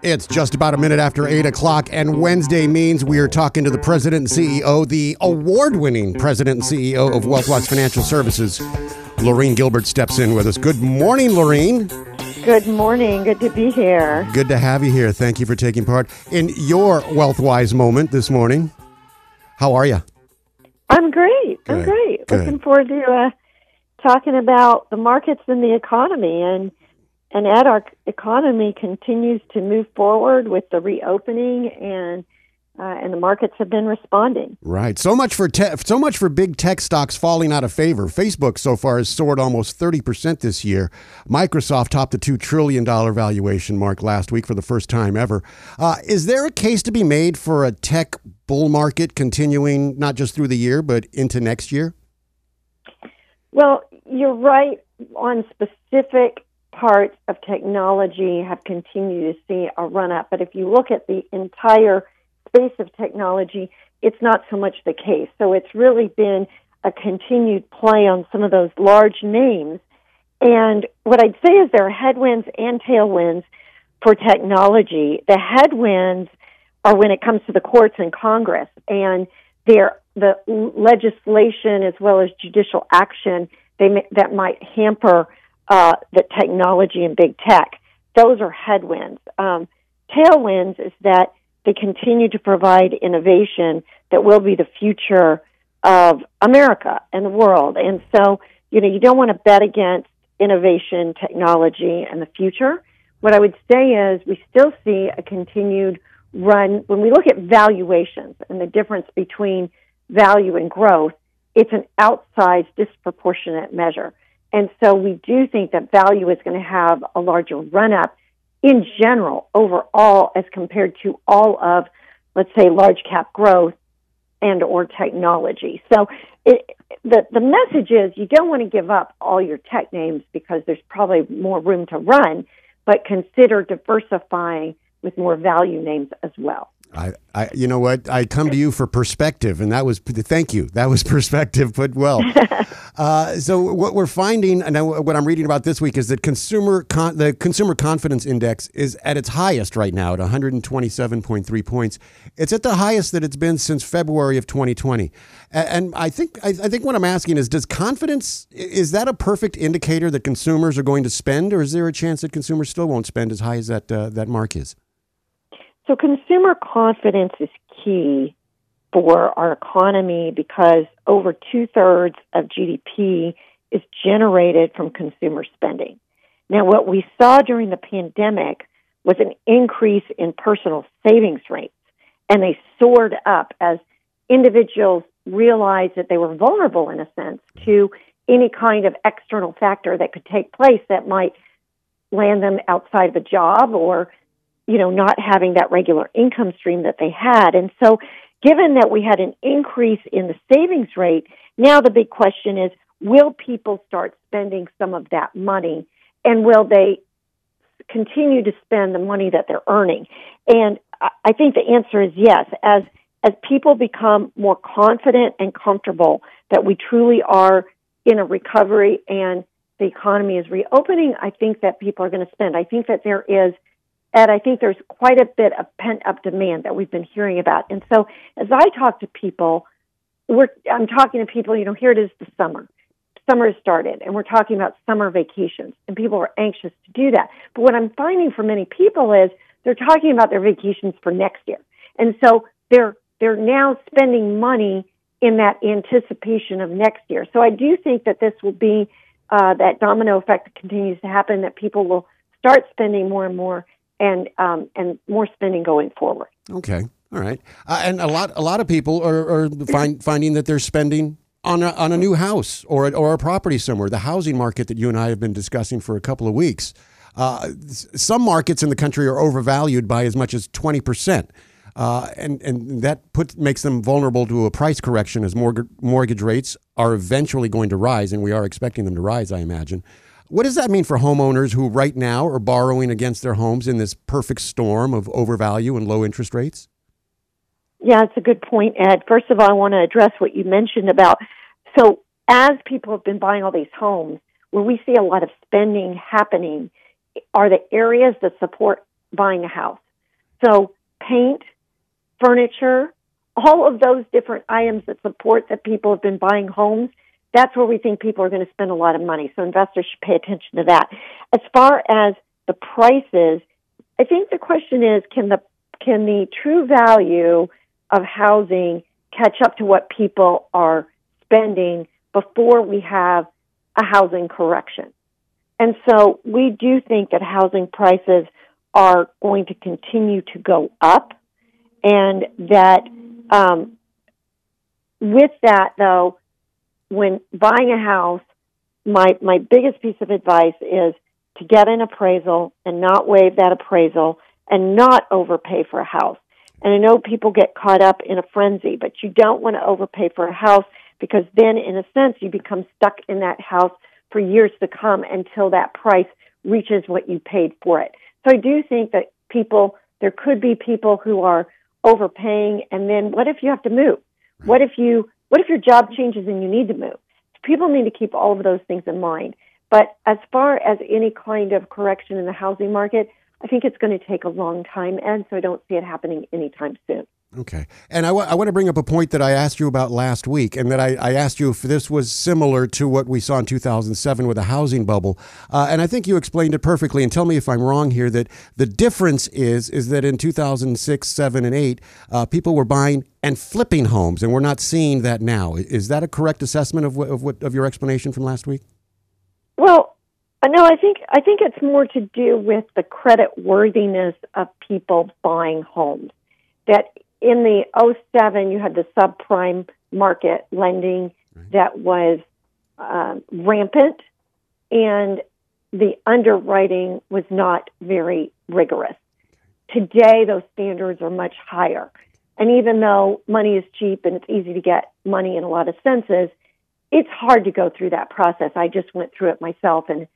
It's just about a minute after 8 o'clock, and Wednesday means we are talking to the president and CEO, the award-winning president and CEO of WealthWise Financial Services. Lorene Gilbert steps in with us. Good morning, Lorene. Good morning. Good to be here. Good to have you here. Thank you for taking part in your WealthWise moment this morning. How are you? I'm great. Good, I'm great. good. Looking forward to talking about the markets and the economy. And Ed, our economy continues to move forward with the reopening, and the markets have been responding. Right. So much for big tech stocks falling out of favor. Facebook so far has soared almost 30% this year. Microsoft topped the $2 trillion valuation mark last week for the first time ever. Is there a case to be made for a tech bull market continuing not just through the year, but into next year? Well, you're right on specific parts of technology have continued to see a run-up. But if you look at the entire space of technology, it's not so much the case. So it's really been a continued play on some of those large names. And what I'd say is there are headwinds and tailwinds for technology. The headwinds are when it comes to the courts and Congress, and the legislation as well as judicial action that might hamper the technology and big tech. Those are headwinds. Tailwinds is that they continue to provide innovation that will be the future of America and the world. And so, you don't want to bet against innovation, technology, and the future. What I would say is we still see a continued run. When we look at valuations and the difference between value and growth, it's an outsized, disproportionate measure. And so we do think that value is going to have a larger run-up in general, overall, as compared to all of, let's say, large cap growth and or technology. So the message is you don't want to give up all your tech names because there's probably more room to run, but consider diversifying with more value names as well. You know what? I come to you for perspective, and thank you. That was perspective put well. So what we're finding, and what I'm reading about this week, is that the Consumer Confidence Index is at its highest right now at 127.3 points. It's at the highest that it's been since February of 2020. And I think what I'm asking is, is that a perfect indicator that consumers are going to spend, or is there a chance that consumers still won't spend as high as that mark is? So consumer confidence is key for our economy because over 2/3 of GDP is generated from consumer spending. Now, what we saw during the pandemic was an increase in personal savings rates, and they soared up as individuals realized that they were vulnerable, in a sense, to any kind of external factor that could take place that might land them outside of a job or not having that regular income stream that they had. And so given that we had an increase in the savings rate, now the big question is, will people start spending some of that money? And will they continue to spend the money that they're earning? And I think the answer is yes. As people become more confident and comfortable that we truly are in a recovery and the economy is reopening, I think that people are going to spend. I think that there's quite a bit of pent-up demand that we've been hearing about. And so as I talk to people, I'm talking to people, here it is the summer. Summer has started, and we're talking about summer vacations, and people are anxious to do that. But what I'm finding for many people is they're talking about their vacations for next year. And so they're now spending money in that anticipation of next year. So I do think that this will be that domino effect that continues to happen, that people will start spending more and more, and more spending going forward. Okay, all right, and a lot of people are finding that they're spending on a new house or a property somewhere. The housing market that you and I have been discussing for a couple of weeks. Some markets in the country are overvalued by as much as 20%, and that makes them vulnerable to a price correction as mortgage rates are eventually going to rise, and we are expecting them to rise, I imagine. What does that mean for homeowners who right now are borrowing against their homes in this perfect storm of overvalue and low interest rates? Yeah, it's a good point, Ed. First of all, I want to address what you mentioned about, so as people have been buying all these homes, where we see a lot of spending happening are the areas that support buying a house. So paint, furniture, all of those different items that support that people have been buying homes, that's where we think people are going to spend a lot of money. So investors should pay attention to that. As far as the prices, I think the question is, can the true value of housing catch up to what people are spending before we have a housing correction? And so we do think that housing prices are going to continue to go up, and that with that, though, when buying a house, my biggest piece of advice is to get an appraisal and not waive that appraisal and not overpay for a house. And I know people get caught up in a frenzy, but you don't want to overpay for a house, because then, in a sense, you become stuck in that house for years to come until that price reaches what you paid for it. So I do think that there could be people who are overpaying, and then what if you have to move? What if your job changes and you need to move? People need to keep all of those things in mind. But as far as any kind of correction in the housing market, I think it's going to take a long time, and so I don't see it happening anytime soon. Okay. And I want to bring up a point that I asked you about last week, and that I asked you if this was similar to what we saw in 2007 with the housing bubble. And I think you explained it perfectly. And tell me if I'm wrong here, that the difference is that in 2006, 7, and 8, people were buying and flipping homes, and we're not seeing that now. Is that a correct assessment of your explanation from last week? Well, no, I think it's more to do with the credit worthiness of people buying homes. That in the 2007, you had the subprime market lending that was rampant, and the underwriting was not very rigorous. Today, those standards are much higher. And even though money is cheap and it's easy to get money in a lot of senses, it's hard to go through that process. I just went through it myself, and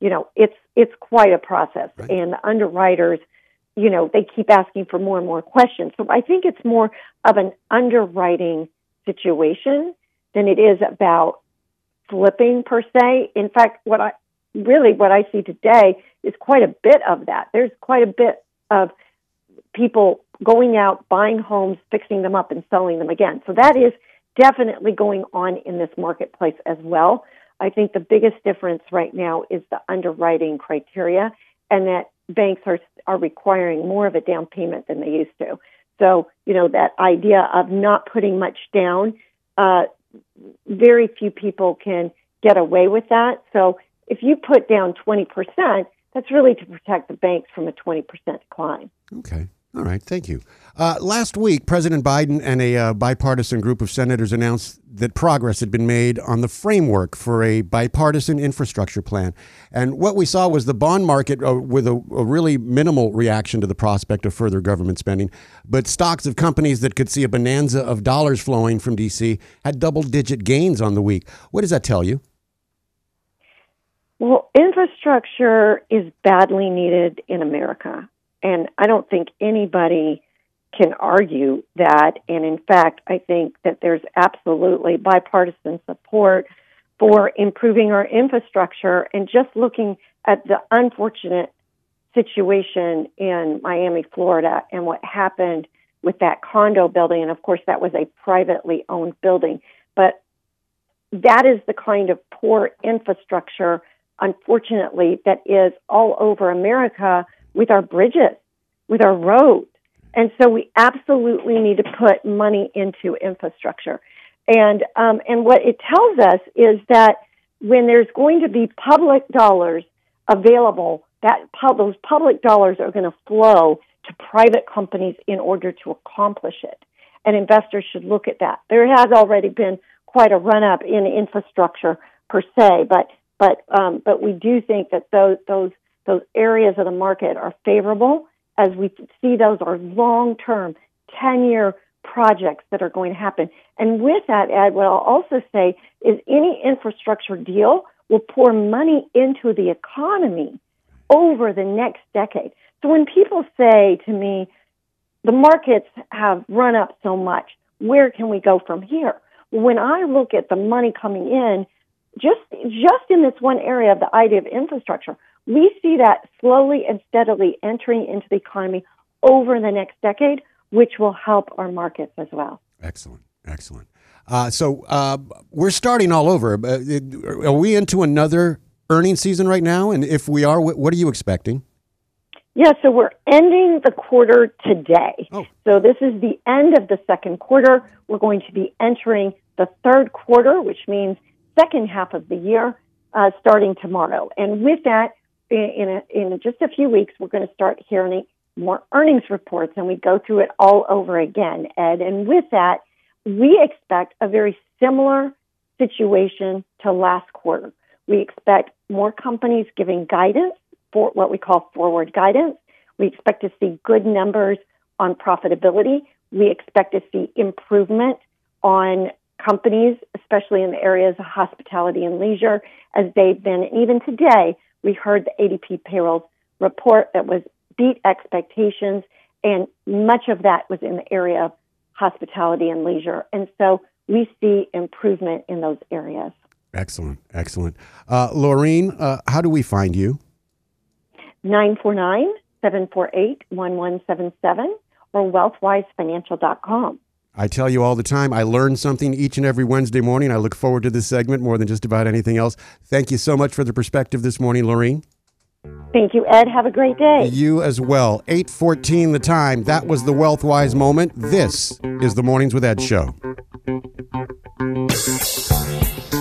it's quite a process. Right. And the underwriters, they keep asking for more and more questions. So I think it's more of an underwriting situation than it is about flipping per se. In fact, what I see today is quite a bit of that. There's quite a bit of people going out, buying homes, fixing them up, and selling them again. So that is definitely going on in this marketplace as well. I think the biggest difference right now is the underwriting criteria, and that banks are requiring more of a down payment than they used to. So, that idea of not putting much down, very few people can get away with that. So if you put down 20%, that's really to protect the banks from a 20% decline. Okay. All right. Thank you. Last week, President Biden and a bipartisan group of senators announced that progress had been made on the framework for a bipartisan infrastructure plan. And what we saw was the bond market with a really minimal reaction to the prospect of further government spending. But stocks of companies that could see a bonanza of dollars flowing from D.C. had double-digit gains on the week. What does that tell you? Well, infrastructure is badly needed in America. And I don't think anybody can argue that. And in fact, I think that there's absolutely bipartisan support for improving our infrastructure. And just looking at the unfortunate situation in Miami, Florida, and what happened with that condo building, and of course that was a privately owned building, but that is the kind of poor infrastructure, unfortunately, that is all over America, with our bridges, with our roads. And so we absolutely need to put money into infrastructure. And what it tells us is that when there's going to be public dollars available, those public dollars are going to flow to private companies in order to accomplish it. And investors should look at that. There has already been quite a run-up in infrastructure per se, but we do think that those areas of the market are favorable, as we see those are long-term, 10-year projects that are going to happen. And with that, Ed, what I'll also say is any infrastructure deal will pour money into the economy over the next decade. So when people say to me, the markets have run up so much, where can we go from here? When I look at the money coming in, just in this one area of the idea of infrastructure, we see that slowly and steadily entering into the economy over the next decade, which will help our markets as well. Excellent. Excellent. So we're starting all over. Are we into another earnings season right now? And if we are, what are you expecting? Yeah, so we're ending the quarter today. Oh. So this is the end of the second quarter. We're going to be entering the third quarter, which means second half of the year, starting tomorrow. And with that, in just a few weeks, we're going to start hearing more earnings reports, and we go through it all over again, Ed. And with that, we expect a very similar situation to last quarter. We expect more companies giving guidance for what we call forward guidance. We expect to see good numbers on profitability. We expect to see improvement on companies, especially in the areas of hospitality and leisure, as they've been. Even today, we heard the ADP payroll report that was beat expectations, and much of that was in the area of hospitality and leisure. And so we see improvement in those areas. Excellent. Excellent. Laureen, how do we find you? 949-748-1177 or wealthwisefinancial.com. I tell you all the time, I learn something each and every Wednesday morning. I look forward to this segment more than just about anything else. Thank you so much for the perspective this morning, Laureen. Thank you, Ed. Have a great day. You as well. 8:14 the time. That was the WealthWise moment. This is the Mornings with Ed show.